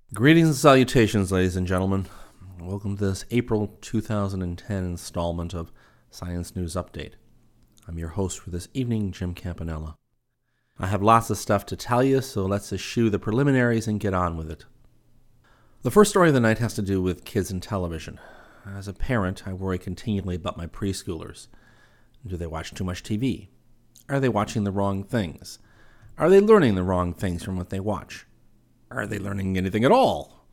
Greetings and salutations, ladies and gentlemen. Welcome to this April 2010 installment of Science News Update. I'm your host for this evening, Jim Campanella. I have lots of stuff to tell you, so let's eschew the preliminaries and get on with it. The first story of the night has to do with kids and television. As a parent, I worry continually about my preschoolers. Do they watch too much TV? Are they watching the wrong things? Are they learning the wrong things from what they watch? Are they learning anything at all?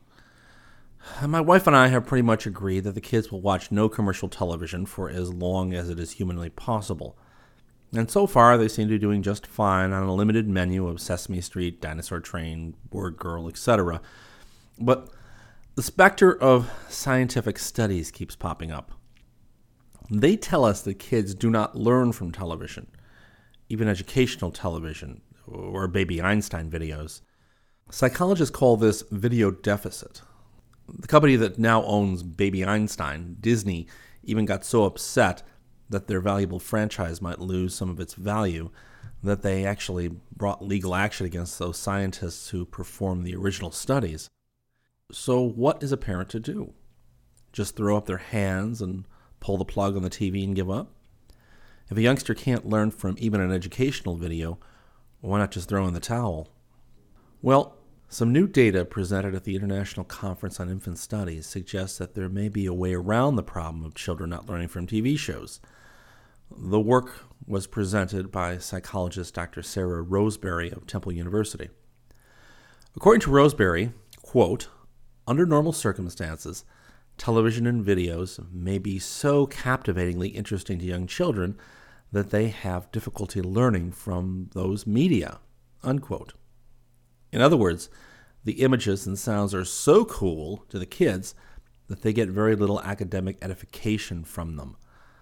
My wife and I have pretty much agreed that the kids will watch no commercial television for as long as it is humanly possible. And so far, they seem to be doing just fine on a limited menu of Sesame Street, Dinosaur Train, Word Girl, etc. But the specter of scientific studies keeps popping up. They tell us that kids do not learn from television, even educational television, or Baby Einstein videos. Psychologists call this video deficit. The company that now owns Baby Einstein, Disney, even got so upset that their valuable franchise might lose some of its value that they actually brought legal action against those scientists who performed the original studies. So what is a parent to do? Just throw up their hands and pull the plug on the TV and give up? If a youngster can't learn from even an educational video, why not just throw in the towel? Well, some new data presented at the International Conference on Infant Studies suggests that there may be a way around the problem of children not learning from TV shows. The work was presented by psychologist Dr. Sarah Roseberry of Temple University. According to Roseberry, quote, under normal circumstances, television and videos may be so captivatingly interesting to young children that they have difficulty learning from those media, unquote. In other words, the images and sounds are so cool to the kids that they get very little academic edification from them.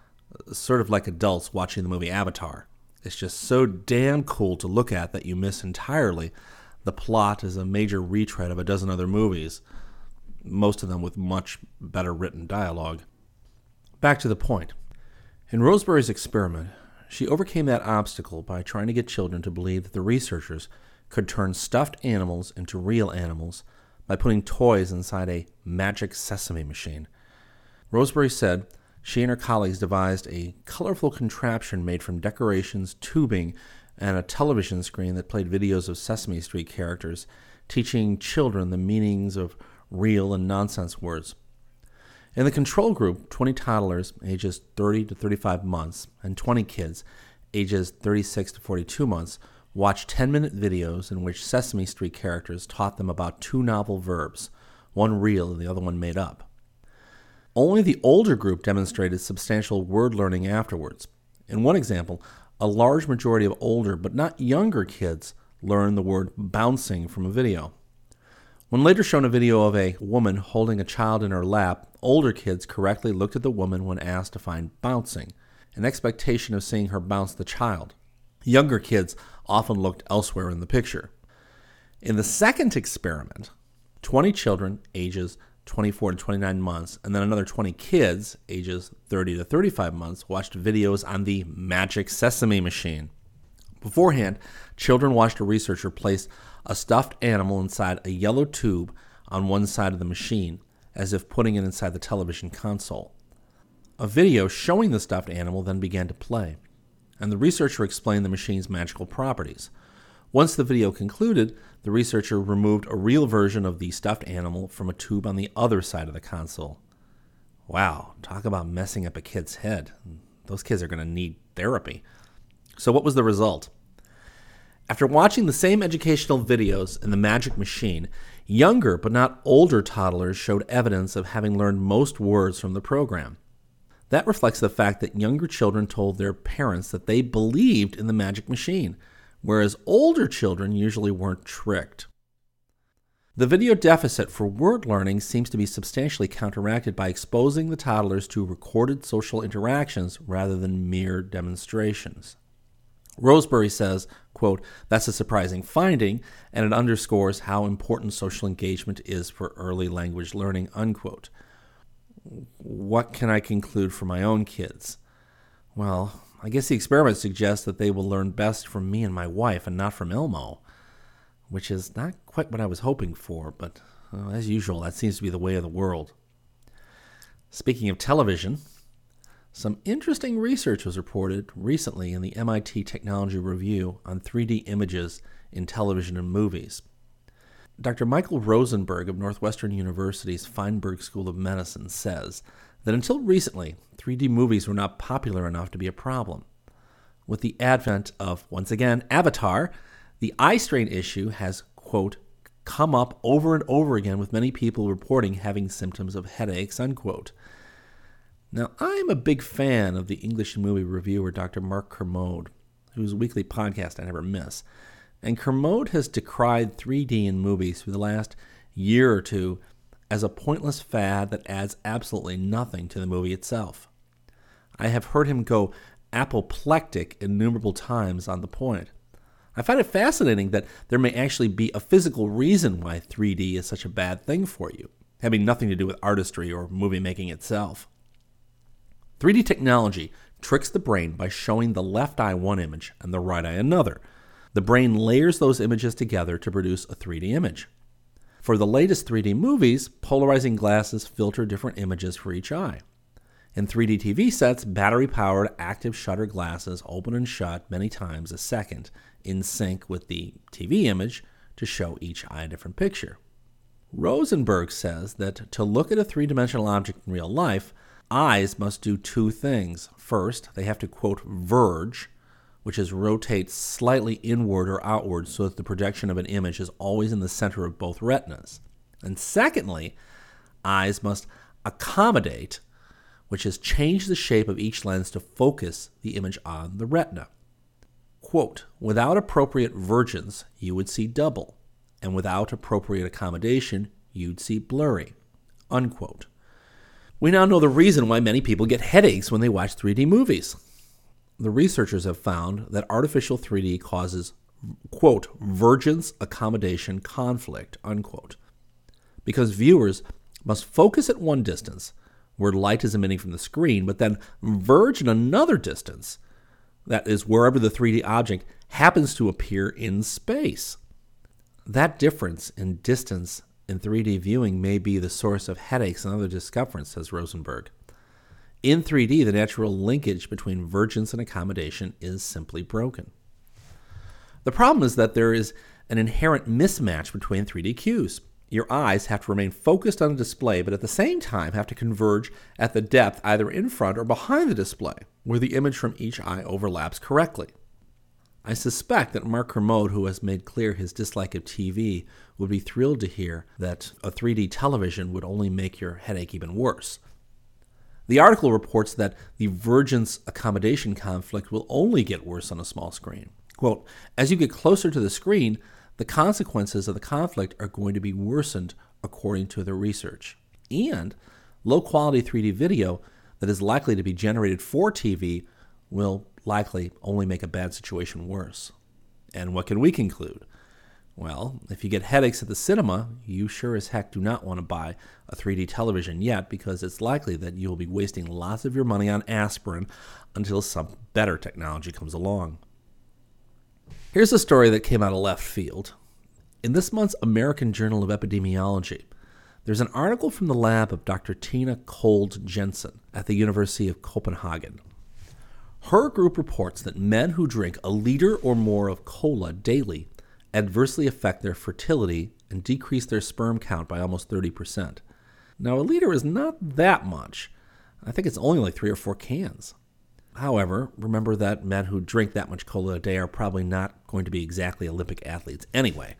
Sort of like adults watching the movie Avatar. It's just so damn cool to look at that you miss entirely the plot is a major retread of a dozen other movies, most of them with much better written dialogue. Back to the point. In Roseberry's experiment, she overcame that obstacle by trying to get children to believe that the researchers could turn stuffed animals into real animals by putting toys inside a magic sesame machine. Roseberry said she and her colleagues devised a colorful contraption made from decorations, tubing, and a television screen that played videos of Sesame Street characters, teaching children the meanings of real and nonsense words. In the control group, 20 toddlers ages 30 to 35 months and 20 kids ages 36 to 42 months watched 10-minute videos in which Sesame Street characters taught them about two novel verbs, one real and the other one made up. Only the older group demonstrated substantial word learning afterwards. In one example, a large majority of older but not younger kids learned the word bouncing from a video. When later shown a video of a woman holding a child in her lap, older kids correctly looked at the woman when asked to find bouncing, an expectation of seeing her bounce the child. Younger kids often looked elsewhere in the picture. In the second experiment, 20 children ages 24 to 29 months and then another 20 kids ages 30 to 35 months watched videos on the magic sesame machine. Beforehand, children watched a researcher place a stuffed animal inside a yellow tube on one side of the machine, as if putting it inside the television console. A video showing the stuffed animal then began to play, and the researcher explained the machine's magical properties. Once the video concluded, the researcher removed a real version of the stuffed animal from a tube on the other side of the console. Wow, talk about messing up a kid's head. Those kids are going to need therapy. So what was the result? After watching the same educational videos in the magic machine, younger but not older toddlers showed evidence of having learned most words from the program. That reflects the fact that younger children told their parents that they believed in the magic machine, whereas older children usually weren't tricked. The video deficit for word learning seems to be substantially counteracted by exposing the toddlers to recorded social interactions rather than mere demonstrations. Roseberry says, quote, that's a surprising finding, and it underscores how important social engagement is for early language learning, unquote. What can I conclude for my own kids? Well, I guess the experiment suggests that they will learn best from me and my wife and not from Elmo, which is not quite what I was hoping for, but As usual, that seems to be the way of the world. Speaking of television, some interesting research was reported recently in the MIT Technology Review on 3D images in television and movies. Dr. Michael Rosenberg of Northwestern University's Feinberg School of Medicine says that until recently, 3D movies were not popular enough to be a problem. With the advent of, once again, Avatar, the eye strain issue has, quote, come up over and over again with many people reporting having symptoms of headaches, unquote. Now, I'm a big fan of the English movie reviewer Dr. Mark Kermode, whose weekly podcast I never miss. And Kermode has decried 3D in movies for the last year or two as a pointless fad that adds absolutely nothing to the movie itself. I have heard him go apoplectic innumerable times on the point. I find it fascinating that there may actually be a physical reason why 3D is such a bad thing for you, having nothing to do with artistry or movie making itself. 3D technology tricks the brain by showing the left eye one image and the right eye another. The brain layers those images together to produce a 3D image. For the latest 3D movies, polarizing glasses filter different images for each eye. In 3D TV sets, battery-powered active shutter glasses open and shut many times a second in sync with the TV image to show each eye a different picture. Rosenberg says that to look at a three-dimensional object in real life, eyes must do two things. First, they have to, quote, verge, which is rotate slightly inward or outward so that the projection of an image is always in the center of both retinas. And secondly, eyes must accommodate, which is change the shape of each lens to focus the image on the retina. Quote, without appropriate vergence, you would see double, and without appropriate accommodation, you'd see blurry, unquote. We now know the reason why many people get headaches when they watch 3D movies. The researchers have found that artificial 3D causes, quote, vergence accommodation conflict, unquote, because viewers must focus at one distance where light is emitting from the screen, but then verge in another distance, that is wherever the 3D object happens to appear in space. That difference in distance in 3D viewing may be the source of headaches and other discomforts, says Rosenberg. In 3D, the natural linkage between vergence and accommodation is simply broken. The problem is that there is an inherent mismatch between 3D cues. Your eyes have to remain focused on the display, but at the same time have to converge at the depth either in front or behind the display, where the image from each eye overlaps correctly. I suspect that Mark Kermode, who has made clear his dislike of TV, would be thrilled to hear that a 3D television would only make your headache even worse. The article reports that the vergence accommodation conflict will only get worse on a small screen. Quote, as you get closer to the screen, the consequences of the conflict are going to be worsened according to the research. And low-quality 3D video that is likely to be generated for TV will likely only make a bad situation worse. And what can we conclude? Well, if you get headaches at the cinema, you sure as heck do not want to buy a 3D television yet, because it's likely that you will be wasting lots of your money on aspirin until some better technology comes along. Here's a story that came out of left field. In this month's American Journal of Epidemiology, there's an article from the lab of Dr. Tina Kold Jensen at the University of Copenhagen. Her group reports that men who drink a liter or more of cola daily adversely affect their fertility and decrease their sperm count by almost 30%. Now, a liter is not that much. I think it's only like 3 or 4 cans. However, remember that men who drink that much cola a day are probably not going to be exactly Olympic athletes anyway.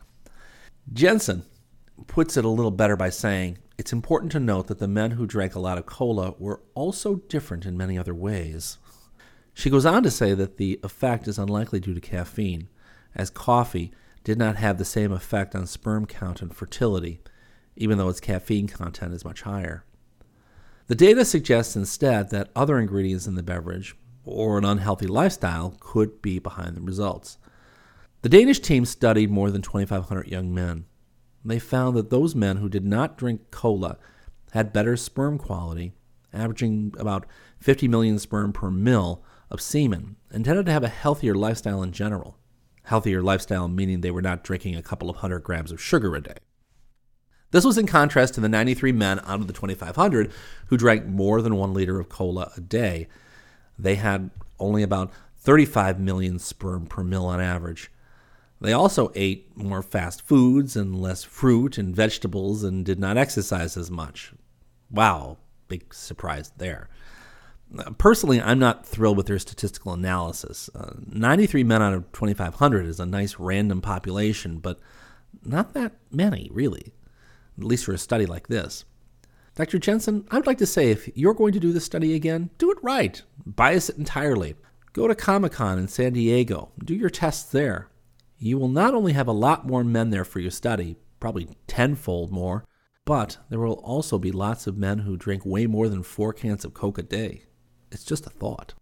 Jensen puts it a little better by saying, it's important to note that the men who drank a lot of cola were also different in many other ways. She goes on to say that the effect is unlikely due to caffeine, as coffee did not have the same effect on sperm count and fertility, even though its caffeine content is much higher. The data suggests instead that other ingredients in the beverage, or an unhealthy lifestyle, could be behind the results. The Danish team studied more than 2,500 young men. They found that those men who did not drink cola had better sperm quality, averaging about 50 million sperm per mil of semen, and tended to have a healthier lifestyle in general. Healthier lifestyle meaning they were not drinking a couple of 100 grams of sugar a day. This was in contrast to the 93 men out of the 2,500 who drank more than 1 liter of cola a day. They had only about 35 million sperm per mil on average. They also ate more fast foods and less fruit and vegetables and did not exercise as much. Wow, big surprise there. Personally, I'm not thrilled with their statistical analysis. 93 men out of 2,500 is a nice random population, but not that many, really, at least for a study like this. Dr. Jensen, I would like to say if you're going to do this study again, do it right. Bias it entirely. Go to Comic-Con in San Diego. Do your tests there. You will not only have a lot more men there for your study, probably tenfold more, but there will also be lots of men who drink way more than 4 cans of Coke a day. It's just a thought.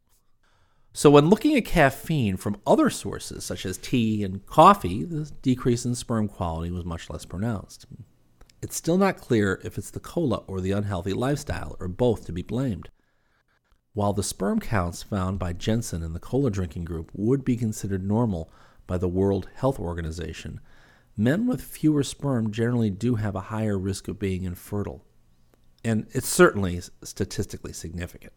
So when looking at caffeine from other sources, such as tea and coffee, the decrease in sperm quality was much less pronounced. It's still not clear if it's the cola or the unhealthy lifestyle, or both to be blamed. While the sperm counts found by Jensen in the cola drinking group would be considered normal by the World Health Organization, men with fewer sperm generally do have a higher risk of being infertile. And it's certainly statistically significant.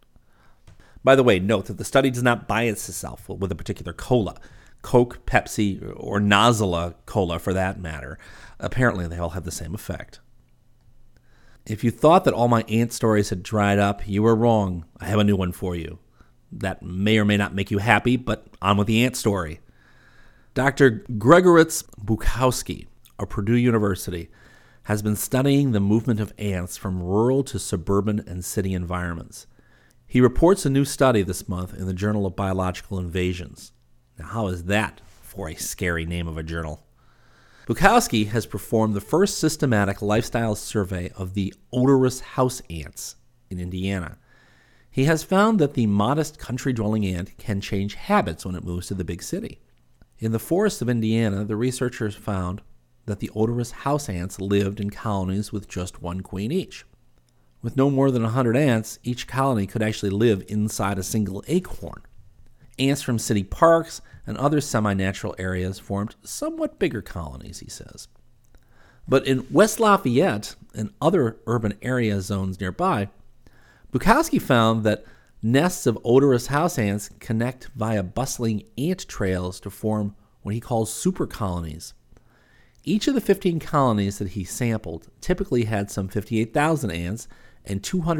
By the way, note that the study does not bias itself with a particular cola. Coke, Pepsi, or Nozilla cola for that matter. Apparently they all have the same effect. If you thought that all my ant stories had dried up, you were wrong. I have a new one for you. That may or may not make you happy, but on with the ant story. Dr. Gregoritz Bukowski of Purdue University has been studying the movement of ants from rural to suburban and city environments. He reports a new study this month in the Journal of Biological Invasions. Now, how is that for a scary name of a journal? Bukowski has performed the first systematic lifestyle survey of the odorous house ants in Indiana. He has found that the modest country-dwelling ant can change habits when it moves to the big city. In the forests of Indiana, the researchers found that the odorous house ants lived in colonies with just 1 queen each. With no more than 100 ants, each colony could actually live inside a single acorn. Ants from city parks and other semi-natural areas formed somewhat bigger colonies, he says. But in West Lafayette and other urban area zones nearby, Bukowski found that nests of odorous house ants connect via bustling ant trails to form what he calls super colonies. Each of the 15 colonies that he sampled typically had some 58,000 ants and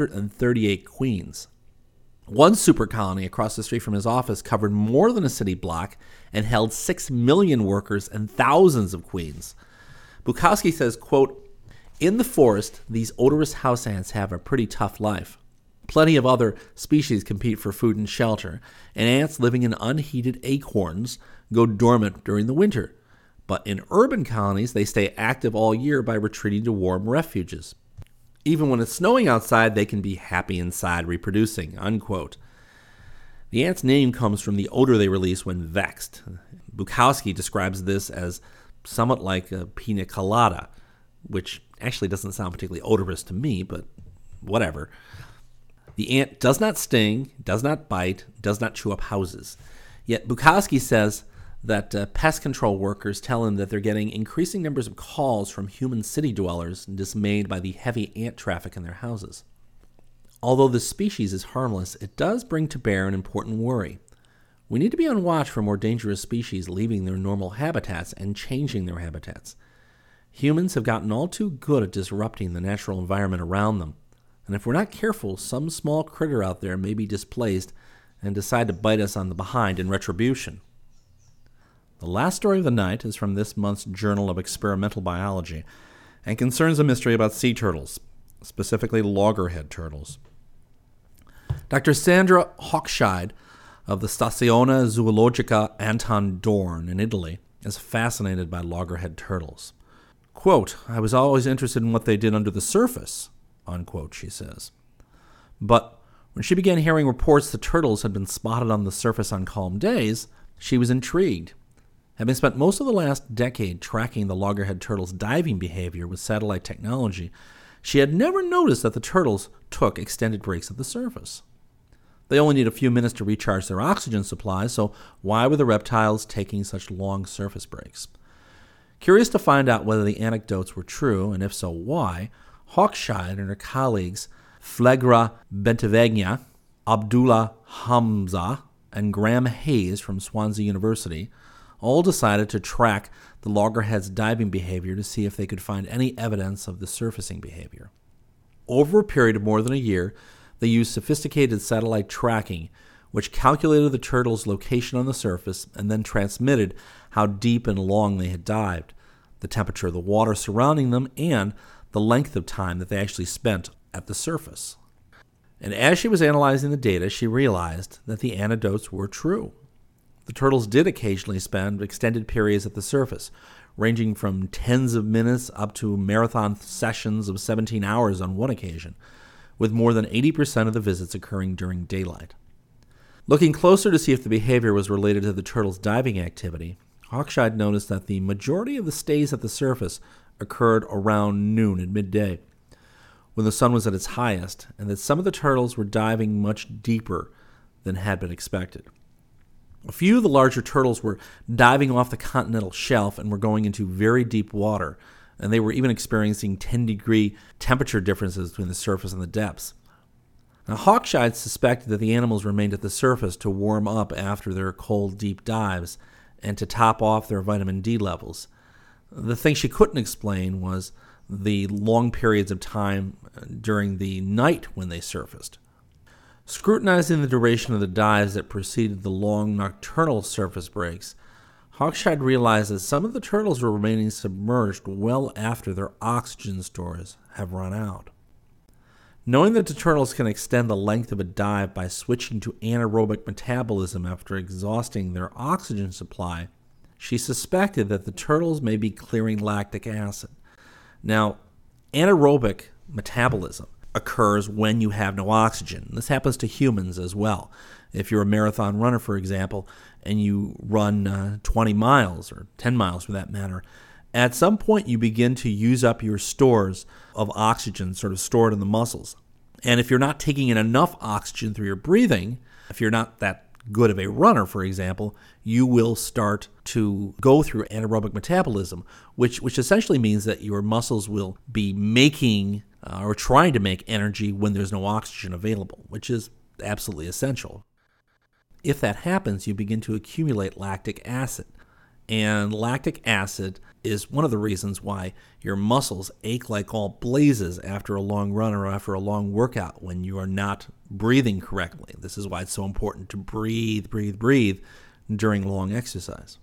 238 queens. One super colony across the street from his office covered more than a city block and held 6 million workers and thousands of queens. Bukowski says, quote, "In the forest, these odorous house ants have a pretty tough life. Plenty of other species compete for food and shelter, and ants living in unheated acorns go dormant during the winter. But in urban colonies, they stay active all year by retreating to warm refuges. Even when it's snowing outside, they can be happy inside reproducing," unquote. The ant's name comes from the odor they release when vexed. Bukowski describes this as somewhat like a pina colada, which actually doesn't sound particularly odorous to me, but whatever. The ant does not sting, does not bite, does not chew up houses. Yet Bukowski says that pest control workers tell him that they're getting increasing numbers of calls from human city dwellers dismayed by the heavy ant traffic in their houses. Although this species is harmless, it does bring to bear an important worry. We need to be on watch for more dangerous species leaving their normal habitats and changing their habitats. Humans have gotten all too good at disrupting the natural environment around them, and if we're not careful, some small critter out there may be displaced and decide to bite us on the behind in retribution. The last story of the night is from this month's Journal of Experimental Biology and concerns a mystery about sea turtles, specifically loggerhead turtles. Dr. Sandra Hochscheid of the Stazione Zoologica Anton Dorn in Italy is fascinated by loggerhead turtles. Quote, "I was always interested in what they did under the surface," unquote, she says. But when she began hearing reports that turtles had been spotted on the surface on calm days, she was intrigued. Having spent most of the last decade tracking the loggerhead turtle's diving behavior with satellite technology, she had never noticed that the turtles took extended breaks at the surface. They only need a few minutes to recharge their oxygen supply, so why were the reptiles taking such long surface breaks? Curious to find out whether the anecdotes were true, and if so, why, Hochschild and her colleagues Flegra Bentevegna, Abdullah Hamza, and Graham Hayes from Swansea University all decided to track the loggerheads' diving behavior to see if they could find any evidence of the surfacing behavior. Over a period of more than a year, they used sophisticated satellite tracking, which calculated the turtles' location on the surface and then transmitted how deep and long they had dived, the temperature of the water surrounding them, and the length of time that they actually spent at the surface. And as she was analyzing the data, she realized that the anecdotes were true. The turtles did occasionally spend extended periods at the surface, ranging from tens of minutes up to marathon sessions of 17 hours on one occasion, with more than 80% of the visits occurring during daylight. Looking closer to see if the behavior was related to the turtles' diving activity, Hochschild noticed that the majority of the stays at the surface occurred around noon at midday, when the sun was at its highest, and that some of the turtles were diving much deeper than had been expected. A few of the larger turtles were diving off the continental shelf and were going into very deep water, and they were even experiencing 10-degree temperature differences between the surface and the depths. Now, Hochschild suspected that the animals remained at the surface to warm up after their cold, deep dives and to top off their vitamin D levels. The thing she couldn't explain was the long periods of time during the night when they surfaced. Scrutinizing the duration of the dives that preceded the long nocturnal surface breaks, Hochschild realized that some of the turtles were remaining submerged well after their oxygen stores have run out. Knowing that the turtles can extend the length of a dive by switching to anaerobic metabolism after exhausting their oxygen supply, she suspected that the turtles may be clearing lactic acid. Now, anaerobic metabolism occurs when you have no oxygen. This happens to humans as well. If you're a marathon runner, for example, and you run 20 miles or 10 miles for that matter, at some point you begin to use up your stores of oxygen sort of stored in the muscles. And if you're not taking in enough oxygen through your breathing, if you're not that good of a runner, for example, you will start to go through anaerobic metabolism, which essentially means that your muscles will be making or trying to make energy when there's no oxygen available, which is absolutely essential. If that happens, you begin to accumulate lactic acid. And lactic acid is one of the reasons why your muscles ache like all blazes after a long run or after a long workout when you are not breathing correctly. This is why it's so important to breathe during long exercise.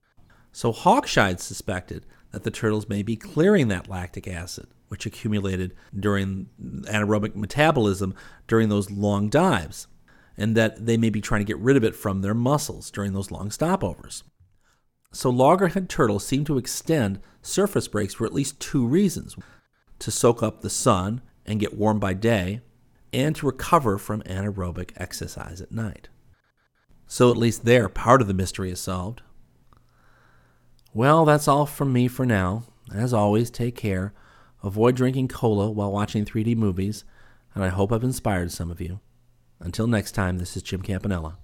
So Hochschild suspected that the turtles may be clearing that lactic acid, which accumulated during anaerobic metabolism during those long dives, and that they may be trying to get rid of it from their muscles during those long stopovers. So loggerhead turtles seem to extend surface breaks for at least two reasons: to soak up the sun and get warm by day, and to recover from anaerobic exercise at night. So at least there, part of the mystery is solved. Well, that's all from me for now. As always, take care. Avoid drinking cola while watching 3D movies, and I hope I've inspired some of you. Until next time, this is Jim Campanella.